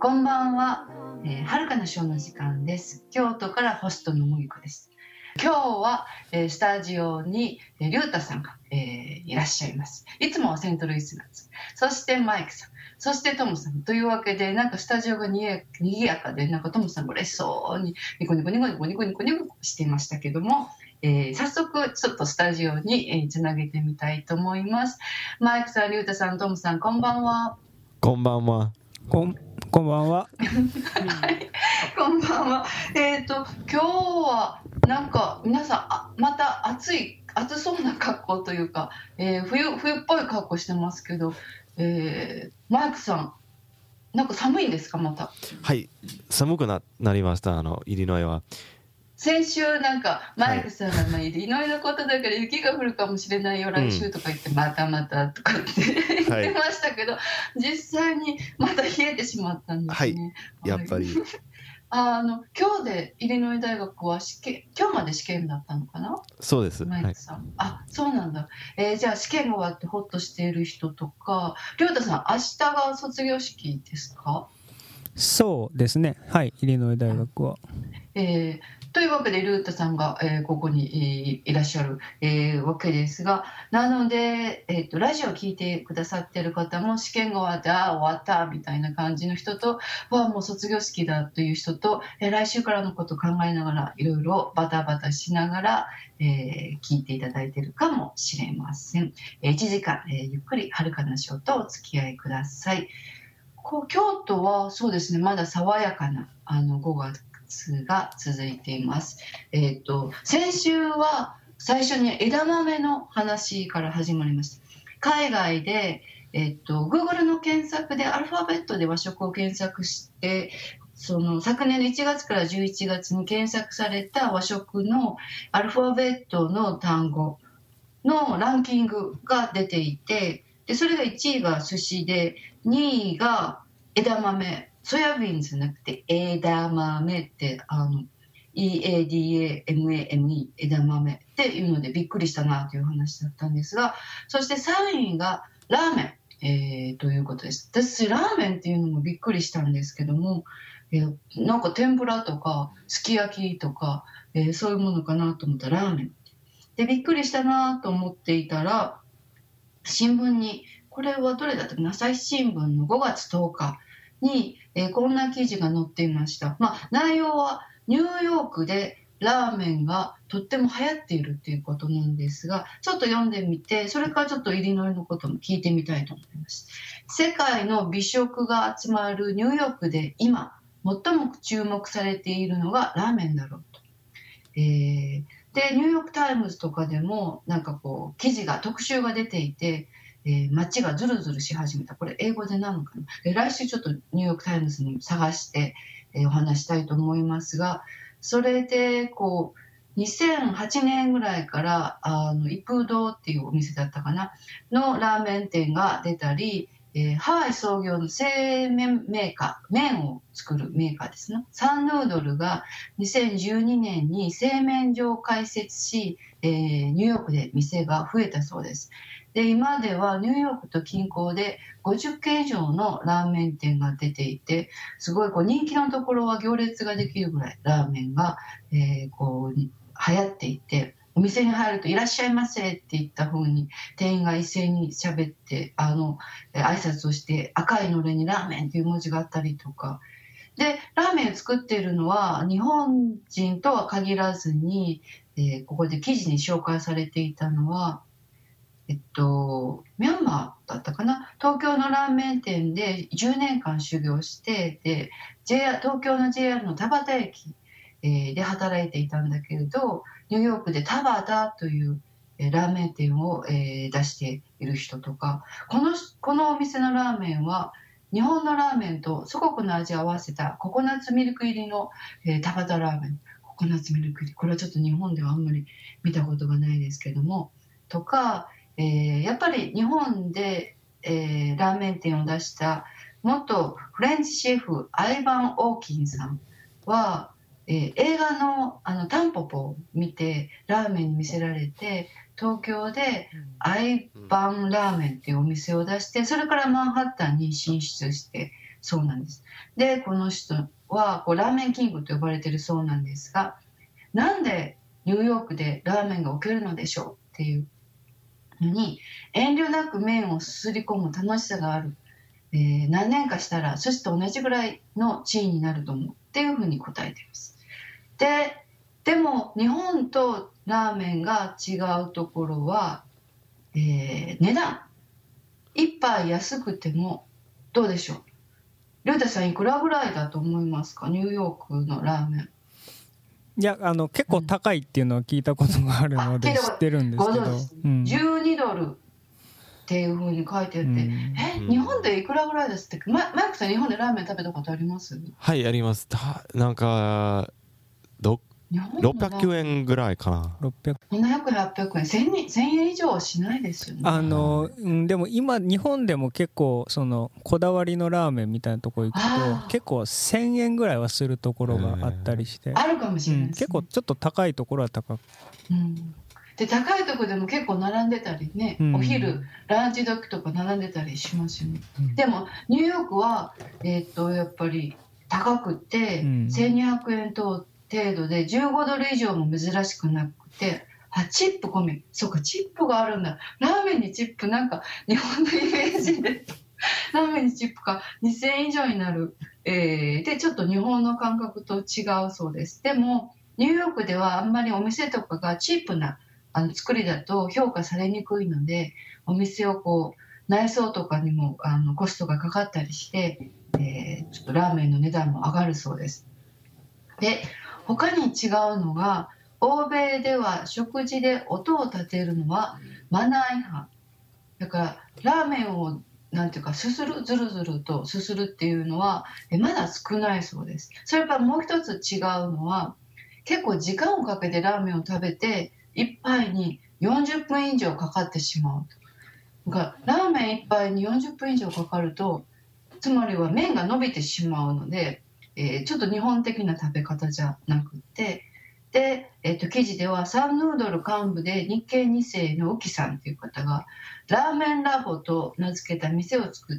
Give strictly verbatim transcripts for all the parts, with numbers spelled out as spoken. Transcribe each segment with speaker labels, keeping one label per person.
Speaker 1: こんばんは、えー、遥かなショーの時間です。京都からホストの麦子です。今日は、えー、スタジオに、えー、リュウタさんが、えー、いらっしゃいます。いつもはセントルイスなんです。そしてマイクさん、そしてトムさんというわけで、なんかスタジオがにぎやかで、なんかトムさん嬉しそうにニコニコニコニコニコニコニコしていましたけども、えー、早速ちょっとスタジオに、えー、つなげてみたいと思います。マイクさん、リュウタさん、トムさん、こんばんは。
Speaker 2: こんばんは。
Speaker 3: こん、こんばんは。
Speaker 1: はい、こんばんは。えっと、今日はなんか皆さんあまた暑い暑そうな格好というか、えー、冬冬っぽい格好してますけど、えー、マイクさん、なんか寒いんですかまた？
Speaker 2: はい、寒く な, なりました。あのイリノイは。
Speaker 1: 先週なんかマイクさんが、まあ、イリノイのことだから雪が降るかもしれないよ来週とか言って、うん、またまたとかって言ってましたけど、はい、実際にまた冷えてしまったんですね。
Speaker 2: はい、やっぱり
Speaker 1: あの今日でイリノイ大学は試験、今日まで試験だったのかな？
Speaker 2: そうです。
Speaker 1: マイクさん、はい、あ、そうなんだ。えー、じゃあ試験が終わってホッとしている人とか、りょうたさん、明日が卒業式ですか？
Speaker 3: そうですね。はい、イリノイ大学は。
Speaker 1: えー、というわけでルータさんが、えー、ここに、えー、いらっしゃる、えー、わけですが、なので、えーと、ラジオを聞いてくださっている方も試験が終わってあ終わったみたいな感じの人と、わもう卒業式だという人と、えー、来週からのことを考えながらいろいろバタバタしながら、えー、聞いていただいているかもしれません。えー、いちじかん、えー、ゆっくり遥かなショーとお付き合いください。こう京都はそうですね、まだ爽やかなあのごがつが続いています。えーと、先週は最初に枝豆の話から始まりました。海外で、えーと、Google の検索でアルファベットで和食を検索して、その昨年のいちがつからじゅういちがつに検索された和食のアルファベットの単語のランキングが出ていて、でそれがいちいが寿司でにいが枝豆、ソヤビンじゃなくて枝豆ってあの イーエーディーエーエムエーエムイー 枝豆っていうのでびっくりしたなという話だったんですが、そしてさんいがラーメン、えー、ということです。私ラーメンっていうのもびっくりしたんですけども、えー、なんか天ぷらとかすき焼きとか、えー、そういうものかなと思ったらラーメンでびっくりしたなと思っていたら、新聞にこれはどれだったかな、朝日新聞のごがつとおかに、えー、こんな記事が載っていました。まあ、内容はニューヨークでラーメンがとっても流行っているということなんですが、ちょっと読んでみて、それからちょっとイリノイのことも聞いてみたいと思います。世界の美食が集まるニューヨークで今最も注目されているのがラーメンだろうと。えーでニューヨークタイムズとかでもなんかこう記事が特集が出ていて、えー、街がズルズルし始めた。これ英語でなのかな、えー、来週ちょっとニューヨークタイムズに探して、えー、お話したいと思いますが、それでこうにせんはちねんぐらいからあの一風堂っていうお店だったかなのラーメン店が出たり、えー、ハワイ創業の製麺メーカー、麺を作るメーカーですね、サンヌードルがにせんじゅうにねんに製麺所を開設し、えー、ニューヨークで店が増えたそうです。で今ではニューヨークと近郊でごじゅっけん以上のラーメン店が出ていて、すごいこう人気のところは行列ができるぐらいラーメンが、えー、こう流行っていて、お店に入るといらっしゃいませって言った風に店員が一斉に喋ってあの挨拶をして、赤いのれんにラーメンという文字があったりとかで、ラーメンを作っているのは日本人とは限らずに、えー、ここで記事に紹介されていたのは、えっと、ミャンマーだったかな、東京のラーメン店でじゅうねんかん修行して、で ジェイアール 東京の ジェイアール の田端駅で働いていたんだけれど、ニューヨークで田端というラーメン店を出している人とか、この、このお店のラーメンは日本のラーメンと祖国の味を合わせたココナッツミルク入りの田端ラーメン、ココナッツミルク入り、これはちょっと日本ではあんまり見たことがないですけどもとか、えー、やっぱり日本で、えー、ラーメン店を出した元フレンチシェフアイヴァン・オーキンさんは、えー、映画 の, あのタンポポを見てラーメンに見せられて、東京でアイヴァンラーメンっていうお店を出して、それからマンハッタンに進出して、 そうなんです。でこの人はこうラーメンキングと呼ばれているそうなんですが、なんでニューヨークでラーメンが受けるのでしょうっていうのに、遠慮なく麺をすすり込む楽しさがある、えー、何年かしたら寿司と同じぐらいの地位になると思うっていうふうに答えています。ででも日本とラーメンが違うところは、えー、値段一杯安くてもどうでしょう、りょうたさんいくらぐらいだと思いますか、ニューヨークのラーメン。
Speaker 3: いやあの結構高いっていうのは聞いたことがあるので知ってるんですけど、
Speaker 1: うん、じゅうにドルっていうふうに書いてあって、うん、え日本でいくらぐらいですって、マイクさん日本でラーメン食べたことあります？
Speaker 2: はいあります。なんかどろっぴゃくえんぐらいかな。
Speaker 3: ろっぴゃく
Speaker 1: ななひゃく、はっぴゃくえん、せんえん以上はしないですよね。
Speaker 3: あの、うん、でも今日本でも結構そのこだわりのラーメンみたいなところ行くと結構せんえんぐらいはするところがあったりして、
Speaker 1: あるかもしれないです、ね、
Speaker 3: うん、結構ちょっと高いところは高く、
Speaker 1: うん、で高いところでも結構並んでたりね、うん、お昼ランチ時とか並んでたりしますよね、うん、でもニューヨークは、えー、っとやっぱり高くて、うん、せんにひゃくえんと程度でじゅうごドル以上も珍しくなくて、あチップ込み、そうかチップがあるんだ、ラーメンにチップ、なんか日本のイメージでラーメンにチップがにせんえん以上になる、えー、でちょっと日本の感覚と違うそうです。でもニューヨークではあんまりお店とかがチープなあの作りだと評価されにくいので、お店をこう内装とかにもあのコストがかかったりして、えー、ちょっとラーメンの値段も上がるそうです。で他に違うのが、欧米では食事で音を立てるのはマナー違反だから、ラーメンをなんていうかすする、ずるずるとすするっていうのはえまだ少ないそうです。それからもう一つ違うのは、結構時間をかけてラーメンを食べて一杯によんじゅっぷん以上かかってしまうと。だからラーメン一杯によんじゅっぷん以上かかると、つまりは麺が伸びてしまうので、えー、ちょっと日本的な食べ方じゃなくて、で、えー、と記事ではサンヌードル幹部で日系に世のウキさんという方がラーメンラボと名付けた店を作って、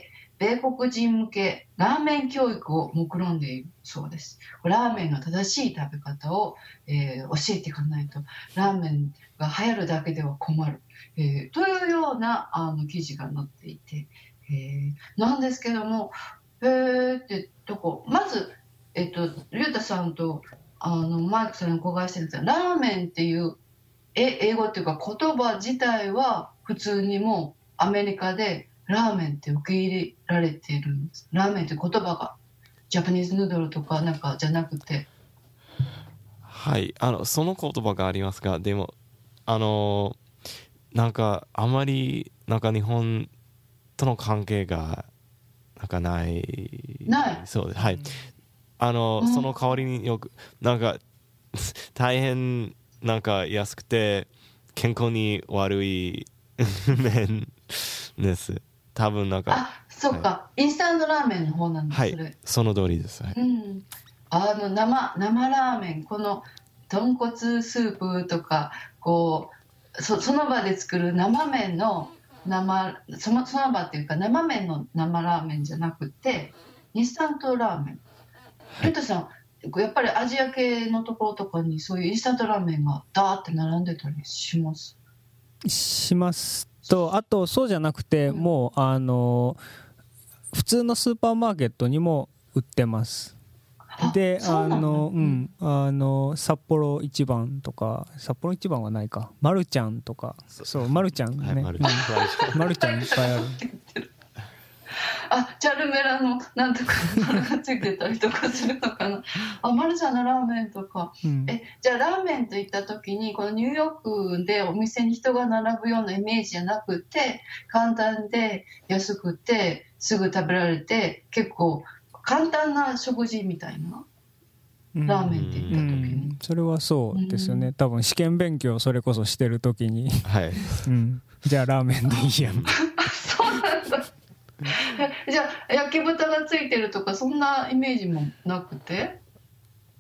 Speaker 1: 米国人向けラーメン教育を目論んでいるそうです。ラーメンの正しい食べ方を、えー、教えていかないとラーメンが流行るだけでは困る、えー、というようなあの記事が載っていて、えー、なんですけども、えーってとこまず、えっと、りゅうたさんとあのマイクさんにお伺いしてるんですが、ラーメンっていうえ英語っていうか言葉自体は普通にもうアメリカでラーメンって受け入れられているんです。ラーメンって言葉がジャパニーズヌードルとかなんかじゃなくて。
Speaker 2: はい、あのその言葉がありますが、でもあのなんかあまりなんか日本との関係がなんかない
Speaker 1: ない
Speaker 2: そうです。はい、あの、うん、その代わりによくなんか大変なんか安くて健康に悪い麺です。多分なんか、
Speaker 1: あ、そうか、はい、インスタントラーメンの方なんです。
Speaker 2: はい、
Speaker 1: それ
Speaker 2: その通りです。はい、
Speaker 1: うん、あの 生, 生ラーメン、この豚骨スープとかこう そ, その場で作る生麺の生 そ, のその場っていうか生麺の生ラーメンじゃなくてインスタントラーメン。レッドさん、やっぱりアジア系のところとかにそういうインスタントラーメンがダーって並んでたりします？
Speaker 3: しますと、あとそうじゃなくて、うん、もうあの普通のスーパーマーケットにも売ってます。で、あの、うん、あの札幌一番とか、札幌一番はないか、マルちゃんとか、そうマルちゃんね、はい、マルちゃん、うん、マルちゃんいっぱいある。
Speaker 1: あ、チャルメラのなんとかがついてたりとかするのかな。あ、マルちゃんのラーメンとか、うん、えじゃあラーメンといった時にこのニューヨークでお店に人が並ぶようなイメージじゃなくて、簡単で安くてすぐ食べられて結構簡単な食事みたいなラーメンって言った時に、うん、
Speaker 3: それはそうですよね、うん、多分試験勉強それこそしてる時に、
Speaker 2: はい
Speaker 3: うん、じゃあラーメンでいいやん
Speaker 1: そうなんだじゃあ焼き豚がついてるとかそんなイメージもなくて、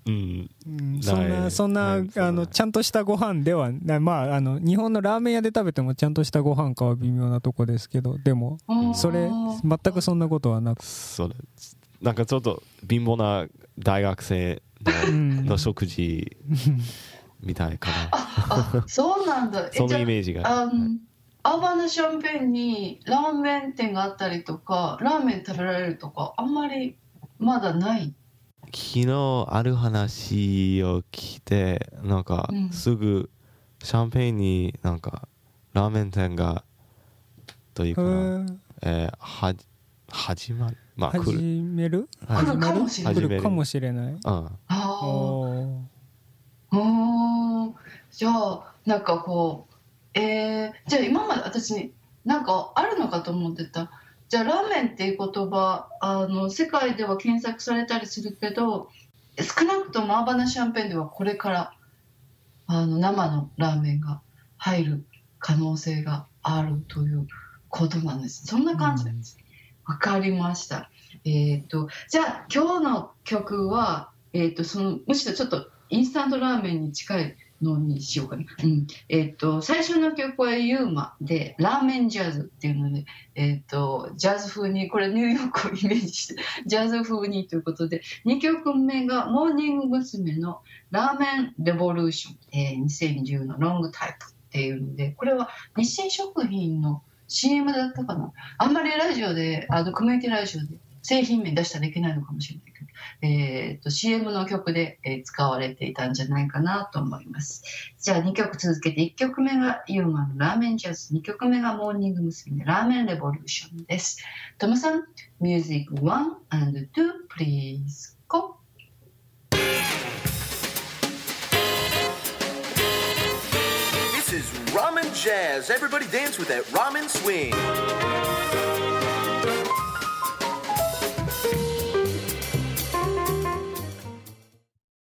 Speaker 2: うん、
Speaker 3: うんそんなそんなあのちゃんとしたご飯ではない、まああの日本のラーメン屋で食べてもちゃんとしたご飯かは微妙なとこですけど、でもそれ全くそんなことはなく、
Speaker 2: それなんかちょっと貧乏な大学生 の,、の食事みたいかな。
Speaker 1: ああそうなんだ。
Speaker 2: そのイメージが。
Speaker 1: あアーバーナシャンペーンにラーメン店があったりとかラーメン食べられるとかあんまりまだない。
Speaker 2: 昨日ある話を聞いて、なんかすぐシャンペーンになんかラーメン店がというかな、えー、は始まる、まあ、来る
Speaker 3: 始める
Speaker 1: 来るかもしれない。
Speaker 3: 来るかもしれない。
Speaker 2: うん、
Speaker 1: ああじゃあなんかこうえー、じゃあ今まで私になんかあるのかと思ってた。じゃあラーメンっていう言葉あの世界では検索されたりするけど少なくともアーバナシャンペーンではこれからあの生のラーメンが入る可能性があるということなんです。そんな感じなんです。わかりました。えー、とじゃあ今日の曲は、えー、とそのむしろちょっとインスタントラーメンに近いのにしようかな、うんえー、と最初の曲はユーマでラーメンジャズっていうので、えー、とジャズ風にこれニューヨークをイメージしてジャズ風にということで、にきょくめがモーニング娘。のラーメンレボリューション、えー、にせんじゅうのロングタイプっていうので、これは日清食品の シーエム だったかな。あんまりラジオであのコミュニティラジオで製品名出したらいけないのかもしれないけど、えー、と シーエム の曲で、えー、使われていたんじゃないかなと思います。じゃあにきょく続けて、いっきょくめがユーマのラーメンジャズ、にきょくめがモーニング娘。のラーメンレボリューションです。トムさん、ミュージックワンアンドツー please go。
Speaker 4: This is Ramen Jazz. Everybody dance with that ramen swing.